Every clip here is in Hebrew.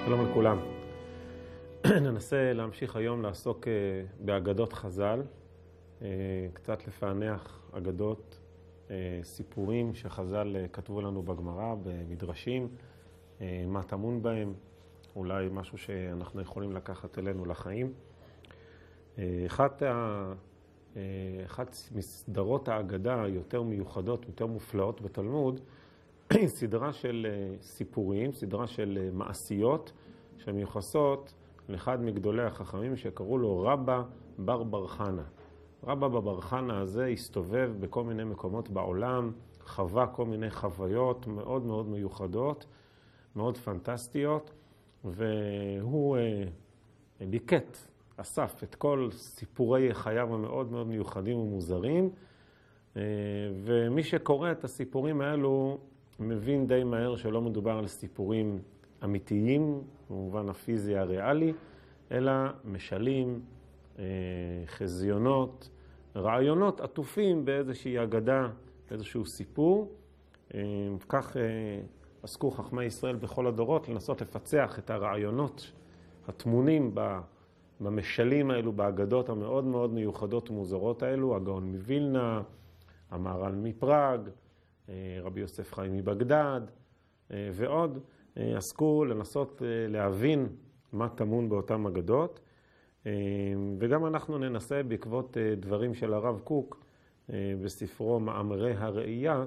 שלום לכולם. ננסה להמשיך היום לעסוק באגדות חז"ל, קצת לפענח אגדות, סיפורים שחז"ל כתבו לנו בגמרא, במדרשים, מה טמון בהם, אולי משהו שאנחנו יכולים לקחת אלינו לחיים. אחת מסדרות האגדה היותר מיוחדות, יותר מופלאות בתלמוד, היא סדרה של סיפורים, סדרה של מעשיות שמיוחסות לאחד מגדולי החכמים שקראו לו רבא בר חנא. רבא בר חנא הזה הסתובב בכל מיני מקומות בעולם, חווה כל מיני חוויות מאוד מאוד מיוחדות, מאוד פנטסטיות, והוא ליקט, אסף את כל סיפורי חייו המאוד מאוד מיוחדים ומוזרים, ומי שקורא את הסיפורים האלו מבין די מהר שלא מדובר על סיפורים אמיתיים, במובן הפיזי הריאלי, אלא משלים, חזיונות, רעיונות עטופים באיזושהי אגדה, באיזשהו סיפור. כך עסקו חכמי ישראל בכל הדורות לנסות לפצח את הרעיונות הטמונים במשלים האלו, באגדות המאוד מאוד מיוחדות ומוזרות האלו, הגאון מווילנה, המהר"ל מפראג, רבי יוסף חיים מבגדד ועוד, עסקו לנסות להבין מה טמון באותם אגדות. וגם אנחנו ננסה בעקבות דברים של הרב קוק בספרו מאמרי הראייה,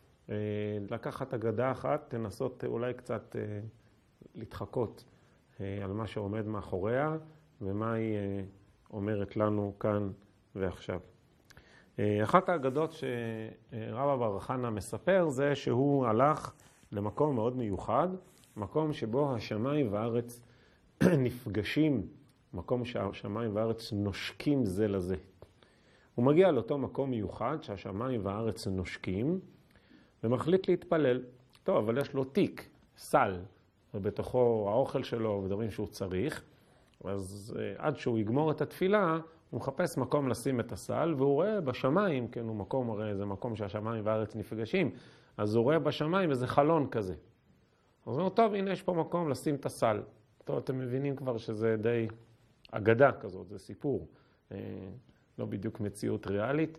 לקחת אגדה אחת, תנסות אולי קצת להתחקות על מה שעומד מאחוריה ומה היא אומרת לנו כאן ועכשיו. אחת האגדות שרבא בר חנא מספר זה שהוא הלך למקום מאוד מיוחד, מקום שבו השמיים והארץ נפגשים, מקום שהשמיים והארץ נושקים זה לזה. הוא מגיע לאותו מקום מיוחד שהשמיים והארץ נושקים ומחליט להתפלל. טוב, אבל יש לו תיק, סל, ובתוכו האוכל שלו ודברים שהוא צריך, אז עד שהוא יגמור את התפילה, הוא מחפש מקום לשים את הסל, והוא רואה בשמיים, כן, הוא מקום, הרי זה מקום שהשמיים והארץ נפגשים, אז הוא רואה בשמיים איזה חלון כזה. אז הוא אומר, טוב, הנה יש פה מקום לשים את הסל. טוב, אתם מבינים כבר שזה די אגדה כזאת, זה סיפור, לא בדיוק מציאות ריאלית.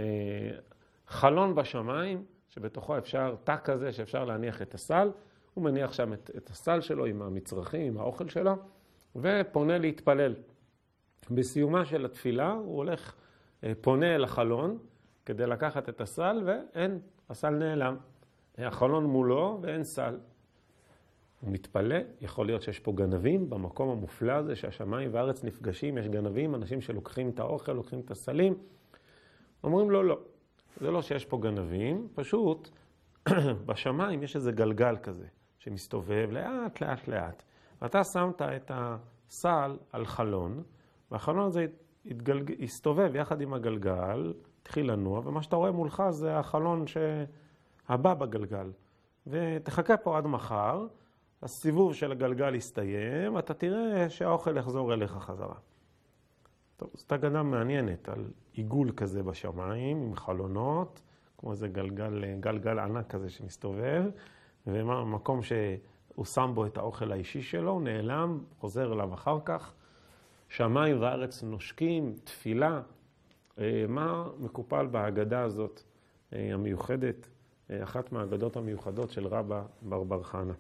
חלון בשמיים, שבתוכו אפשר, תא כזה שאפשר להניח את הסל, הוא מניח שם את הסל שלו עם המצרכים, עם האוכל שלו, ופונה להתפלל. בסיומה של התפילה הוא הולך, פונה אל החלון כדי לקחת את הסל, ואין, הסל נעלם. החלון מולו ואין סל. הוא מתפלא, יכול להיות שיש פה גנבים במקום המופלא הזה שהשמיים והארץ נפגשים, יש גנבים, אנשים שלוקחים את האוכל, לוקחים את הסלים. אומרים לו, לא, זה לא שיש פה גנבים, פשוט בשמיים יש איזה גלגל כזה שמסתובב לאט לאט לאט. ואתה שמת את הסל על חלון, והחלון הזה הסתובב יחד עם הגלגל, התחיל לנוע, ומה שאתה רואה מולך זה החלון שהבא בגלגל. ותחכה פה עד מחר, הסיבוב של הגלגל יסתיים, ואתה תראה שהאוכל יחזור אליך חזרה. טוב, זאת אגדה מעניינת על עיגול כזה בשמיים, עם חלונות, כמו איזה גלגל ענק כזה שמסתובב, ומקום שהוא שם בו את האוכל האישי שלו, הוא נעלם, חוזר אליו אחר כך. שמיים וארץ נושקים, תפילה. מה מקופל בהגדה הזאת המיוחדת, אחת מהאגדות המיוחדות של רבא בר חנא?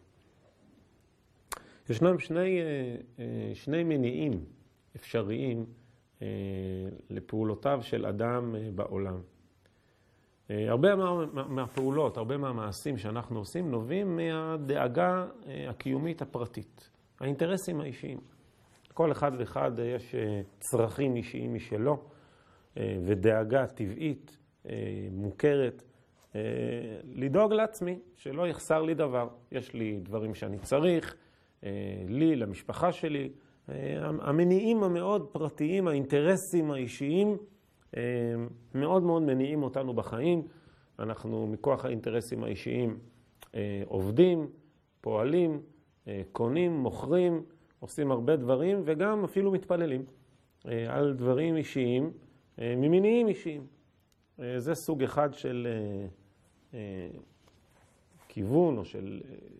ישנם שני מניעים אפשריים לפעולותיו של אדם בעולם. הרבה מהפעולות, הרבה מהמעשים שאנחנו עושים נובעים מהדאגה הקיומית הפרטית, האינטרסים האישיים. כל אחד ואחד יש צרכים אישיים משלו, ודאגה טבעית, מוכרת, לדאוג לעצמי, שלא יחסר לי דבר. יש לי דברים שאני צריך, לי, למשפחה שלי. המניעים המאוד פרטיים, האינטרסים האישיים, מאוד מאוד מניעים אותנו בחיים. אנחנו מכוח האינטרסים האישיים עובדים, פועלים, קונים, מוכרים, עושים הרבה דברים, וגם אפילו מתפללים על דברים אישיים, ממניעים אישיים. זה סוג אחד של כיוון או של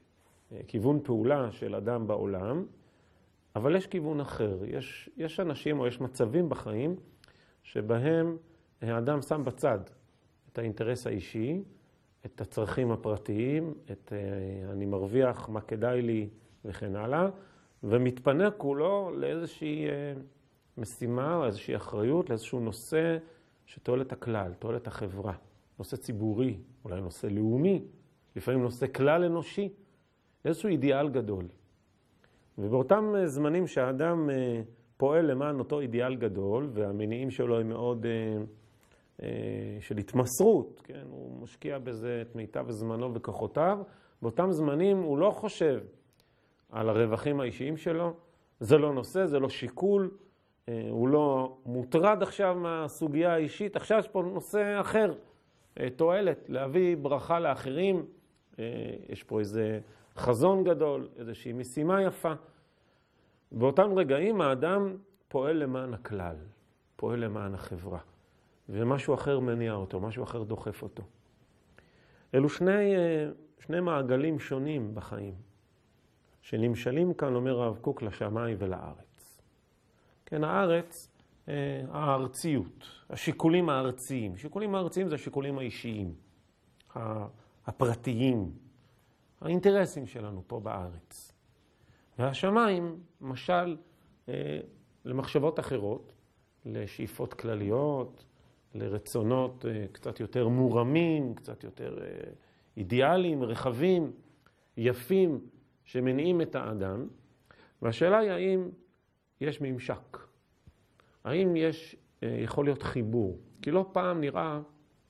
כיוון פעולה של אדם בעולם, אבל יש כיוון אחר. יש אנשים או יש מצבים בחיים שבהם האדם שם בצד את האינטרס האישי, את הצרכים הפרטיים, את אני מרוויח, מה כדאי לי וכן הלאה, ומתפנה כולו לאיזושהי משימה או איזושהי אחריות, לאיזשהו נושא שתועלת הכלל, תועלת החברה, נושא ציבורי, אולי נושא לאומי, לפעמים נושא כלל אנושי, איזשהו אידיאל גדול. ובאותם זמנים שהאדם פועל למען אותו אידיאל גדול, והמניעים שלו הם מאוד של התמסרות, כן? הוא משקיע בזה את מיטב זמנו וכוחותיו, באותם זמנים הוא לא חושב על הרווחים האישיים שלו, זה לא נושא, זה לא שיקול, הוא לא מוטרד עכשיו מהסוגיה האישית, עכשיו יש פה נושא אחר, תועלת, להביא ברכה לאחרים, יש פה איזה חזון גדול, איזושהי משימה יפה. באותם רגעים האדם פועל למען הכלל, פועל למען החברה, ומשהו אחר מניע אותו, משהו אחר דוחף אותו. אלו שני מעגלים שונים בחיים, שנמשלים כאן, אומר הרב קוק, לשמיים ולארץ. כן, הארץ, הארציות, השיקולים הארציים. שיקולים הארציים זה השיקולים האישיים, הפרטיים, האינטרסים שלנו פה בארץ. והשמיים, משל, למחשבות אחרות, לשאיפות כלליות, לרצונות קצת יותר מורמים, קצת יותר אידיאליים, רחבים, יפים, שמניעים את האדם. והשאלה היא האם יש ממשק, האם יכול להיות חיבור. כי לא פעם נראה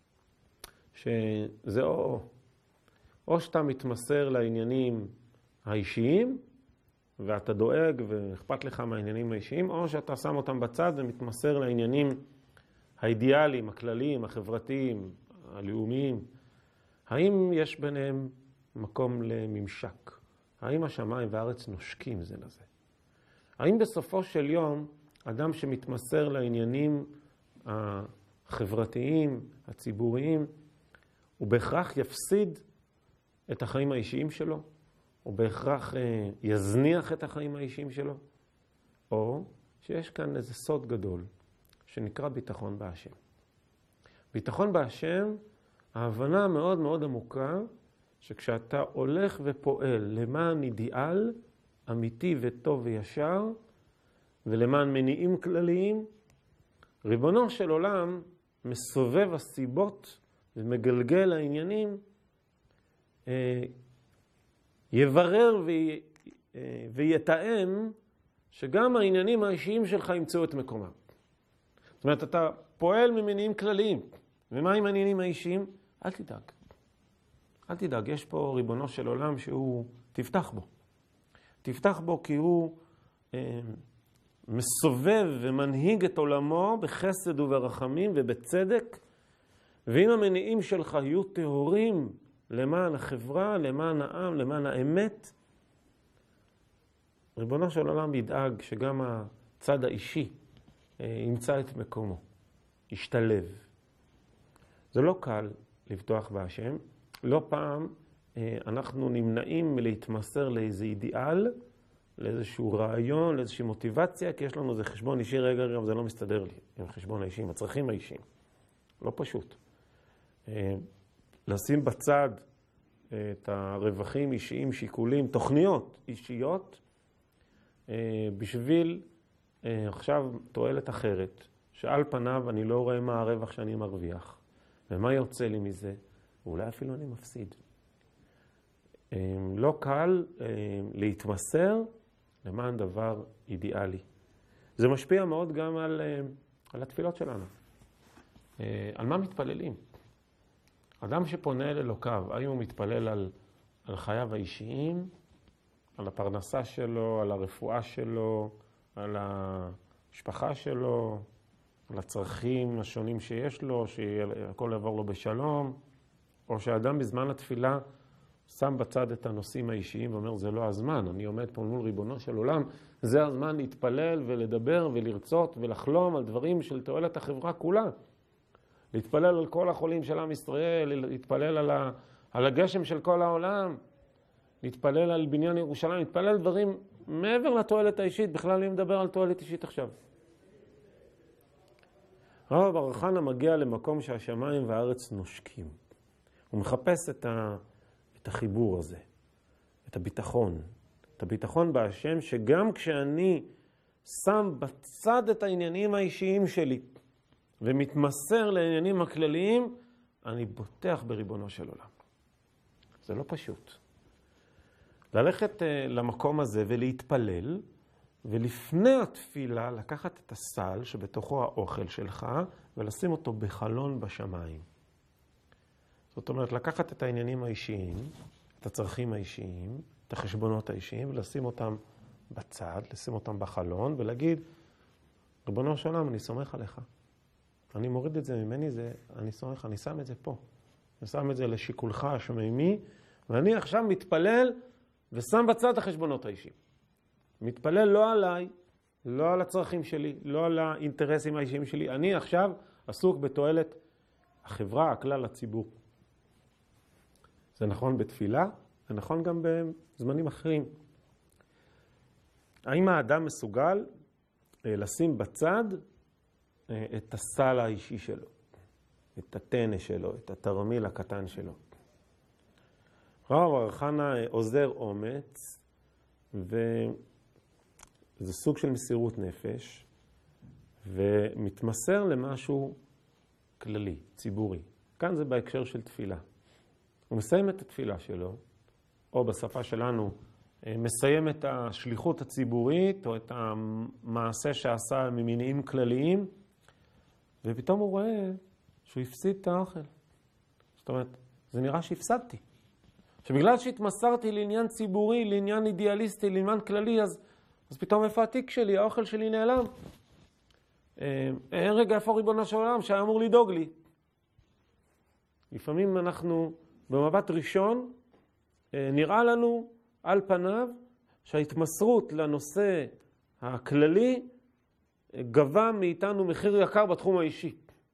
שזה או שאתה מתמסר לעניינים האישיים, ואתה דואג ואכפת לך מהעניינים האישיים, או שאתה שם אותם בצד ומתמסר לעניינים האידיאליים, הכלליים, החברתיים, הלאומיים. האם יש ביניהם מקום לממשק? האם השמיים והארץ נושקים זה לזה? האם בסופו של יום אדם שמתמסר לעניינים החברתיים, הציבוריים, הוא בהכרח יפסיד את החיים האישיים שלו? הוא בהכרח יזניח את החיים האישיים שלו? או שיש כאן איזה סוד גדול שנקרא ביטחון בהשם. ביטחון בהשם, ההבנה מאוד מאוד עמוקה, שכשאתה הולך ופועל למען אידיאל אמיתי וטוב וישר, ולמען מניעים כלליים, ריבונו של עולם מסובב הסיבות ומגלגל העניינים, יברר ויתאם שגם העניינים האישיים שלך ימצאו את מקומם. זאת אומרת, אתה פועל ממניעים כלליים. ומה עם העניינים האישיים? אל תדאג. אל תדאג, יש פה ריבונו של עולם שהוא, תפתח בו. תפתח בו כי הוא מסובב ומנהיג את עולמו בחסד וברחמים ובצדק, ואם המניעים שלך יהיו טהורים למען החברה, למען העם, למען האמת, ריבונו של עולם ידאג שגם הצד האישי ימצא את מקומו, ישתלב. זה לא קל לבטוח בהשם. לא פעם אנחנו נמנעים מלהתמסר לאיזה אידיאל, לאיזשהו רעיון, לאיזושהי מוטיבציה, כי יש לנו איזה חשבון אישי, רגע, זה לא מסתדר לי עם החשבון האישי, עם הצרכים האישיים. לא פשוט. לשים בצד את הרווחים אישיים, שיקולים, תוכניות אישיות, בשביל עכשיו תועלת אחרת, שעל פניו אני לא רואה מה הרווח שאני מרוויח, ומה יוצא לי מזה, ואולי אפילו אני מפסיד. לא קל להתמסר למען דבר אידיאלי. זה משפיע מאוד גם על התפילות שלנו. על מה מתפללים? אדם שפונה אל אלוקיו, האם הוא מתפלל על חייו האישיים, על הפרנסה שלו, על הרפואה שלו, על המשפחה שלו, על הצרכים השונים שיש לו, שהכל יעבור לו בשלום, או שהאדם בזמן התפילה שם בצד את הנושאים האישיים ואומר, זה לא הזמן, אני עומד פה מול ריבונו של עולם, זה הזמן להתפלל ולדבר ולרצות ולחלום על דברים של תועלת החברה כולה. להתפלל על כל החולים של עם ישראל, להתפלל על הגשם של כל העולם, להתפלל על בניין ירושלים, להתפלל על דברים מעבר לתועלת האישית, בכלל אני מדבר על תועלת אישית עכשיו. רבא בר חנא מגיע למקום שהשמיים והארץ נושקים. הוא מחפש את החיבור הזה, את הביטחון. את הביטחון בהשם, שגם כשאני שם בצד את העניינים האישיים שלי, ומתמסר לעניינים הכלליים, אני בוטח בריבונו של עולם. זה לא פשוט. ללכת למקום הזה ולהתפלל, ולפני התפילה לקחת את הסל שבתוכו האוכל שלך, ולשים אותו בחלון בשמיים. זאת אומרת, לקחת את העניינים האישיים, את הצרכים האישיים, את החשבונות האישיים, ולשים אותם בצד, לשים אותם בחלון, ולהגיד, ריבונו של עולם, אני סומך עליך. אני מוריד את זה ממני, אני סומך, אני שם את זה פה. אני שם את זה לשיקולך השמימי, ואני עכשיו מתפלל ושם בצד החשבונות האישיים. מתפלל לא עליי, לא על הצרכים שלי, לא על האינטרסים האישיים שלי. אני עכשיו עסוק בתועלת החברה, הכלל, הציבור. זה נכון בתפילה, זה נכון גם בזמנים אחרים. האם האדם מסוגל לשים בצד את הסל האישי שלו, את הטנא שלו, את התרמיל הקטן שלו? רבא בר חנא עוזר אומץ, וזה סוג של מסירות נפש, ומתמסר למשהו כללי, ציבורי. כאן זה בהקשר של תפילה. הוא מסיים את התפילה שלו, או בשפה שלנו, מסיים את השליחות הציבורית, או את המעשה שעשה ממניעים כלליים, ופתאום הוא רואה שהוא הפסיד את האוכל. זאת אומרת, זה נראה שהפסדתי. שבגלל שהתמסרתי לעניין ציבורי, לעניין אידיאליסטי, לעניין כללי, אז פתאום איפה התיק שלי, האוכל שלי נעלם. אין רגע איפה ריבונו של עולם שהיה אמור לדאוג לי. לפעמים אנחנו במבט ראשון, נראה לנו על פניו שההתמסרות לנושא הכללי גבה מאיתנו מחיר יקר בתחום האישי.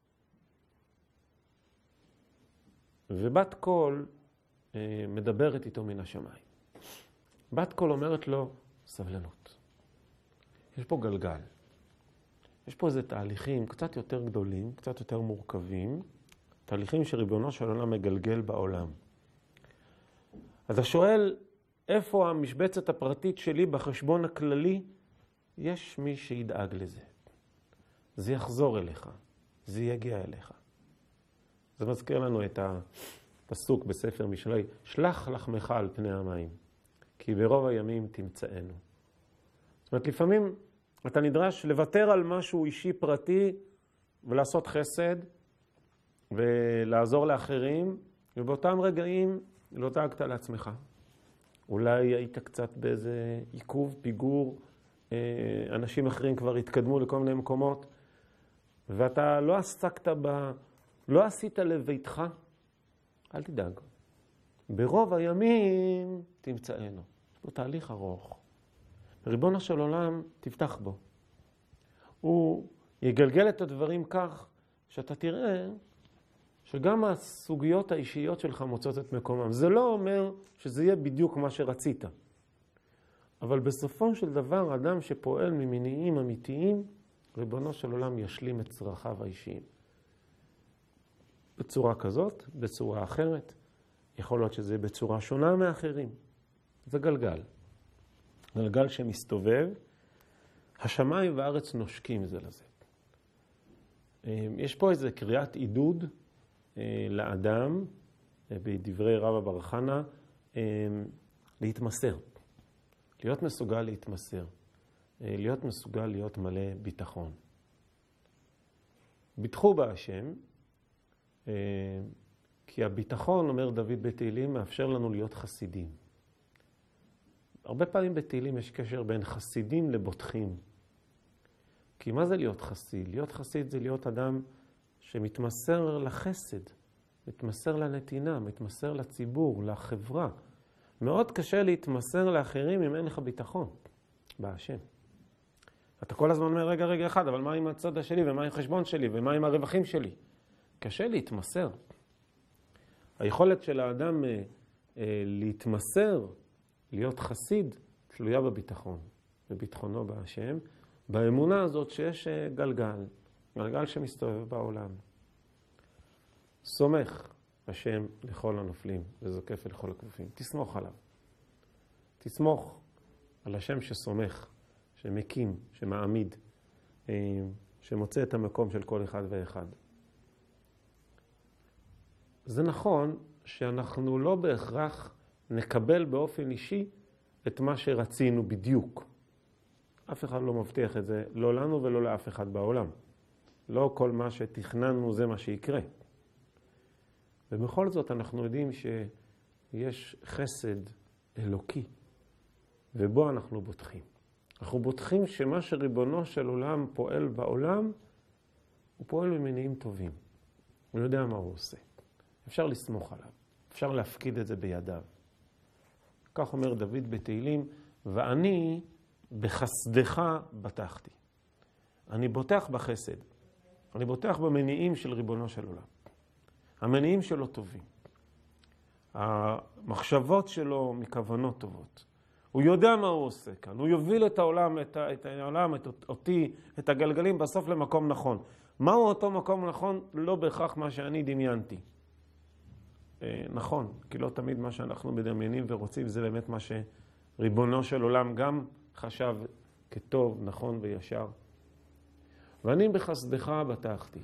ובת קול מדברת איתו מן השמיים. בת קול אומרת לו, סבלנות. יש פה גלגל. יש פה איזה תהליכים קצת יותר גדולים, קצת יותר מורכבים, תהליכים שריבונו של עולם מגלגל בעולם. אז השואל, איפה המשבצת הפרטית שלי בחשבון הכללי? יש מי שידאג לזה. זה יחזור אליך. זה יגיע אליך. זה מזכיר לנו את הפסוק בספר משלי, שלח לחמך על פני המים, כי ברוב הימים תמצאנו. זאת אומרת, לפעמים אתה נדרש לוותר על משהו אישי פרטי, ולעשות חסד, ולעזור לאחרים, ובאותם רגעים לא דאגת לעצמך. אולי היית קצת באיזה עיכוב, פיגור, אנשים אחרים כבר התקדמו לכל מיני מקומות, ואתה לא עסקת לא עשית לביתך, אל תדאג. ברוב הימים תמצאנו. יש פה תהליך ארוך. ריבונו של עולם, תפתח בו. הוא יגלגל את הדברים כך, שאתה תראה שגם הסוגיות האישיות שלך מוצאות את מקומם. זה לא אומר שזה יהיה בדיוק מה שרצית. אבל בסופו של דבר, אדם שפועל ממניעים אמיתיים, ריבונו של עולם ישלים את צרכיו האישיים. בצורה כזאת, בצורה אחרת. יכול להיות שזה בצורה שונה מאחרים. זה גלגל. גלגל שמסתובב. השמיים והארץ נושקים זה לזה. יש פה איזה קריאת עידוד לאדם, בדברי רבא בר חנא, להתמסר. להיות מסוגל להתמסר. להיות מסוגל להיות מלא ביטחון. ביטחו בהשם, כי הביטחון, אומר דוד בתהילים, מאפשר לנו להיות חסידים. הרבה פעמים בתהילים יש קשר בין חסידים לבוטחים. כי מה זה להיות חסיד? להיות חסיד זה להיות אדם שמתמסר לחסד, מתמסר לנתינה, מתמסר לציבור, לחברה. מאוד קשה להתמסר לאחרים אם אין לך ביטחון בהשם. אתה כל הזמן אומר, רגע אחד, אבל מה עם הצד שלי ומה עם החשבון שלי ומה עם הרווחים שלי? קשה להתמסר. היכולת של האדם להתמסר להיות חסיד תלויה בביטחון, בביטחונו בהשם, באמונה הזאת שיש גלגל, גלגל שמסתובב בעולם. סומך השם לכל הנופלים וזוקף לכל הכפופים. תסמוך עליו. תסמוך על השם שסומך, שמקים, שמעמיד, שמוצא את המקום של כל אחד ואחד. זה נכון שאנחנו לא בהכרח נקבל באופן אישי את מה שרצינו בדיוק. אף אחד לא מבטיח את זה, לא לנו ולא לאף אחד בעולם. לא כל מה שתכננו זה מה שיקרה. ובכל זאת אנחנו יודעים שיש חסד אלוקי, ובו אנחנו בוטחים. אנחנו בוטחים שמה שריבונו של עולם פועל בעולם, הוא פועל במניעים טובים. הוא יודע מה הוא עושה. אפשר לסמוך עליו. אפשר להפקיד את זה בידיו. כך אומר דוד בתהילים, ואני בחסדך בטחתי. אני בוטח בחסד. אני בוטח במניעים של ריבונו של עולם. המניעים שלו טובים. המחשבות שלו מכוונות טובות. הוא יודע מה הוא עושה כאן. הוא יוביל את העולם, אותי, את הגלגלים בסוף למקום נכון. מהו אותו מקום נכון? לא בהכרח מה שאני דמיינתי. נכון, כי לא תמיד מה שאנחנו מדמיינים ורוצים זה באמת מה שריבונו של עולם גם חשב כטוב, נכון וישר. ואני בחסדך בטחתי.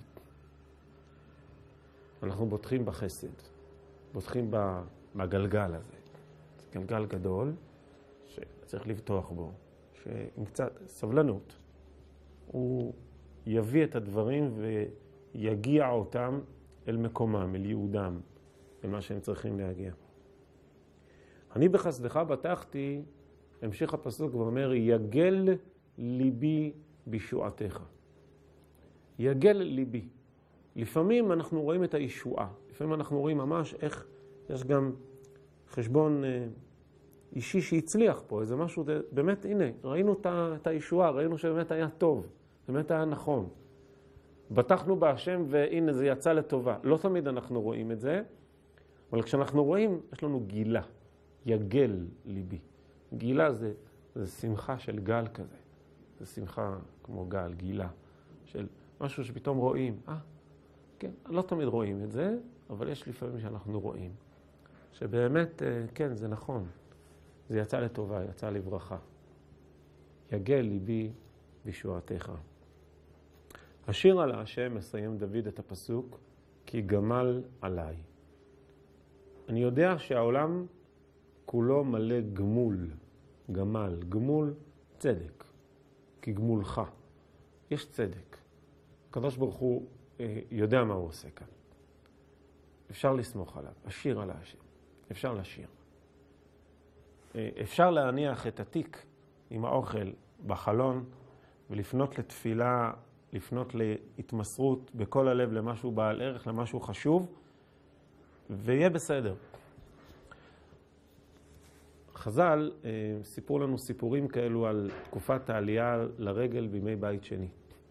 אנחנו בוטחים בחסד, בוטחים בגלגל הזה. זה גלגל גדול שצריך לבטוח בו, שעם קצת סבלנות הוא יביא את הדברים ויגיע אותם אל מקומם, אל יהודם, אל מה שהם צריכים להגיע. אני בחסדך בטחתי, המשיך הפסוק ואומר, יגל ליבי בישועתך. יגל ליבי. לפעמים אנחנו רואים את הישועה. לפעמים אנחנו רואים ממש איך יש גם חשבון אישי שהצליח פה. איזה משהו, באמת, הנה, ראינו את הישועה, ראינו שבאמת היה טוב, באמת היה נכון. בטחנו בהשם והנה זה יצא לטובה. לא תמיד אנחנו רואים את זה, אבל כשאנחנו רואים, יש לנו גילה. יגל ליבי. גילה זה שמחה של גל כזה. זה שמחה כמו גל, גילה. של משהו שפתאום רואים. כן, לא תמיד רואים את זה, אבל יש לפעמים שאנחנו רואים. שבאמת, כן, זה נכון. זה יצא לטובה, יצא לברכה. יגל ליבי בישועתך. השיר על השם מסיים דוד את הפסוק, כי גמל עליי. אני יודע שהעולם כולו מלא גמול, גמל, גמול צדק, כי גמולך. יש צדק. הקדוש ברוך הוא יודע מה הוא עושה כאן. אפשר לסמוך עליו, השיר על השם. אפשר לשיר. אפשר להניח את התיק עם האוכל בחלון ולפנות לתפילה, לפנות להתמסרות בכל הלב למשהו בעל ערך, למשהו חשוב, ויהיה בסדר. חז"ל סיפרו לנו סיפורים כאלו על תקופת העלייה לרגל בימי בית שני.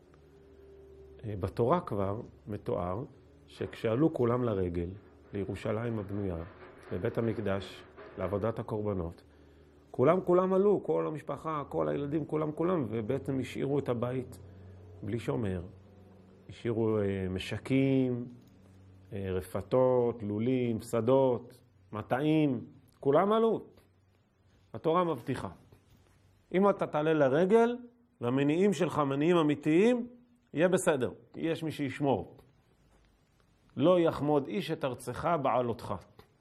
בתורה כבר מתואר שכשעלו כולם לרגל, לירושלים הבנויה, לבית המקדש, לעבודת הקורבנות, כולם עלו, כל המשפחה, כל הילדים, כולם, ובעצם השאירו את הבית בלי שומר. השאירו משקים, רפתות, לולים, שדות, מטעים, כולם עלו. התורה מבטיחה. אם אתה תעלה לרגל, והמניעים שלך מניעים אמיתיים, יהיה בסדר, יש מי שישמור. לא יחמוד איש את ארצך בעלותך.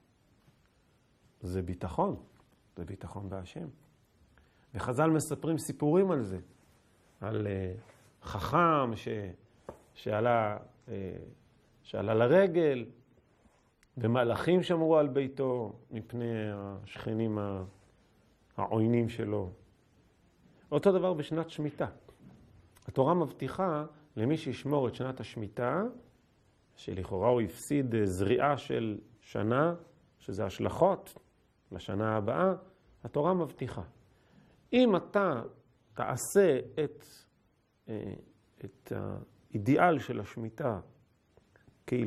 זה ביטחון, זה ביטחון בהשם. וחז"ל מספרים סיפורים על זה, על חכם שעלה לרגל, ומלאכים שמרו על ביתו מפני השכנים העוינים שלו. אותו דבר בשנת שמיטה. התורה מבטיחה למי שישמור את שנת השמיטה, שלכאורה הוא הפסיד זריעה של שנה, שזה השלכות לשנה הבאה, התורה מבטיחה. אם אתה תעשה את האידיאל של השמיטה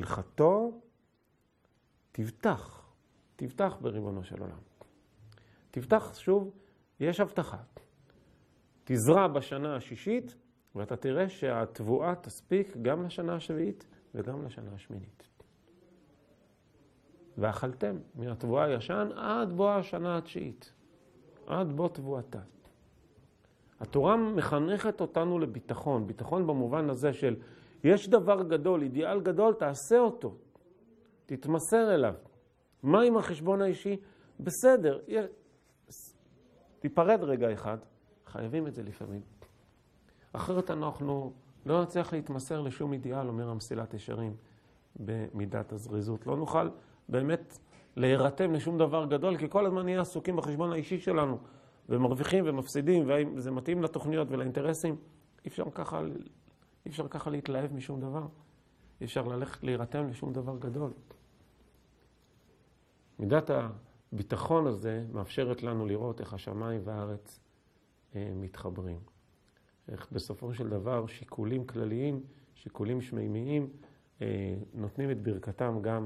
כהלכתו, תבטח בריבונו של עולם. תפתח שוב, יש הבטחה. תזרע בשנה השישית, ואתה תראה שהתבואה תספיק גם לשנה השביעית וגם לשנה השמינית. ואכלתם מן התבואה הישן עד בוא השנה התשיעית, עד בוא תבואתה. התורה מחנכת אותנו לביטחון, ביטחון במובן הזה של יש דבר גדול, אידיאל גדול, תעשה אותו, תתמסר אליו. מה עם החשבון האישי? בסדר, תיפרד רגע אחד, חייבים את זה לפעמים. אחרת אנחנו לא נצליח להתמסר לשום אידיאל, אומר המסילת ישרים, במידת הזריזות. לא נוכל באמת להירתם לשום דבר גדול, כי כל הזמן נהיה עסוקים בחשבון האישי שלנו, ומרוויחים ומפסידים, וזה מתאים לתוכניות ולאינטרסים. אי אפשר ככה להתלהב משום דבר. אי אפשר ללכת להירתם לשום דבר גדול. מידת הביטחון הזה מאפשרת לנו לראות איך השמיים והארץ מתחברים. איך בסופו של דבר שיקולים כלליים, שיקולים שמימיים, נותנים את ברכתם גם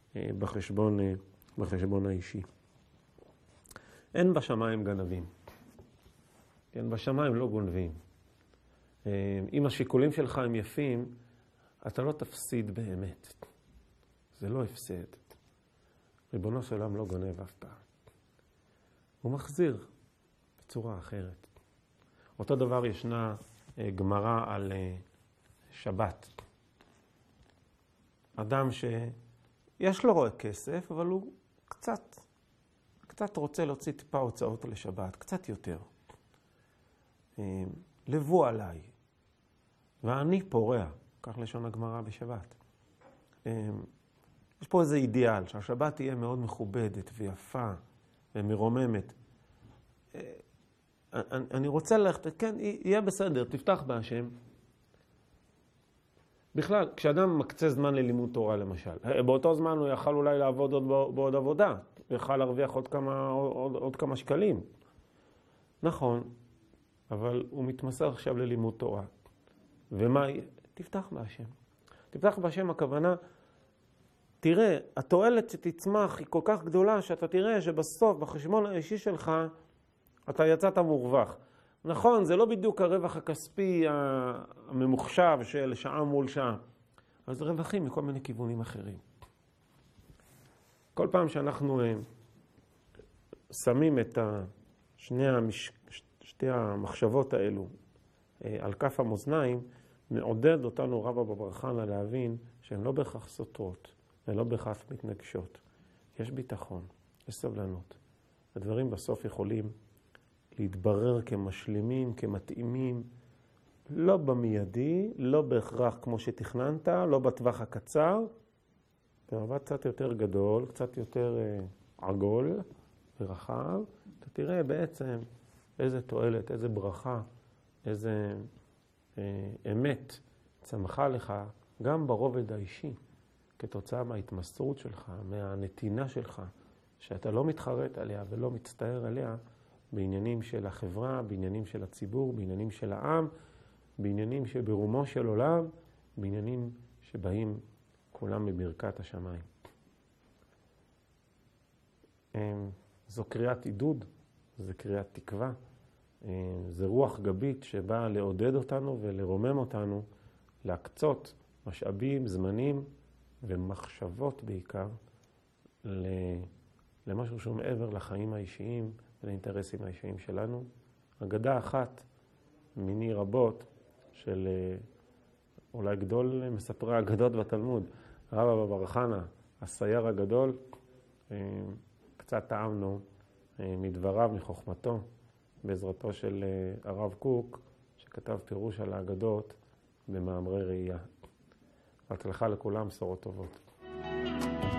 בחשבון האישי. אין בשמיים גנבים. כן, בשמיים לא גונבים. אם השיקולים שלך הם יפים, אתה לא תפסיד באמת. זה לא הפסד. ריבונו של עולם לא גונב אף פעם. הוא מחזיר בצורה אחרת. אותו דבר ישנה גמרא על שבת. אדם שיש לו רואה כסף, אבל הוא קצת רוצה להוציא טיפה הוצאות לשבת, קצת יותר. לבוא עליי, ואני פורע, כך לשון הגמרא בשבת. יש פה איזה אידיאל, שהשבת תהיה מאוד מכובדת ויפה ומרוממת. אני רוצה ללכת, כן, יהיה בסדר, תפתח בהשם. בכלל, כשאדם מקצה זמן ללימוד תורה למשל, באותו זמן הוא יכל אולי לעבוד בעוד עבודה, הוא יכל להרוויח עוד כמה שקלים. נכון, אבל הוא מתמסר עכשיו ללימוד תורה. ומה? תפתח בהשם. תפתח בהשם הכוונה, תראה, התועלת שתצמח היא כל כך גדולה, שאתה תראה שבסוף, בחשבון האישי שלך, אתה יצאת מורווח. נכון, זה לא בדיוק הרווח הכספי הממוחשב של שעה מול שעה, אבל זה רווחים מכל מיני כיוונים אחרים. כל פעם שאנחנו שמים את שתי המחשבות האלו על כף המאזניים, מעודד אותנו רבא בבר חנא להבין שהן לא בהכרח סותרות, הן לא בהכרח מתנגשות. יש ביטחון, יש סבלנות. הדברים בסוף יכולים להתברר כמשלימים, כמתאימים, לא במיידי, לא בהכרח כמו שתכננת, לא בטווח הקצר, במבט קצת יותר גדול, קצת יותר עגול ורחב, אתה תראה בעצם איזה תועלת, איזה ברכה, איזה אמת צמחה לך, גם ברובד האישי, כתוצאה מההתמסרות שלך, מהנתינה שלך, שאתה לא מתחרט עליה ולא מצטער עליה, בעניינים של החברה, בעניינים של הציבור, בעניינים של העם, בעניינים שברומו של עולם, בעניינים שבאים כולם מברכת השמיים. זו קריאת עידוד, זו קריאת תקווה, זו רוח גבית שבאה לעודד אותנו ולרומם אותנו, להקצות משאבים, זמנים ומחשבות בעיקר למשהו שהוא מעבר לחיים האישיים ולאינטרסים האישיים שלנו. אגדה אחת מיני רבות של אולי גדול מספרי האגדות בתלמוד, רבא בבר חנא, הסייר הגדול, קצת טעמנו מדבריו, מחוכמתו, בעזרתו של הרב קוק, שכתב פירוש על האגדות במאמרי ראייה. הצלחה לכולם, בשורות טובות.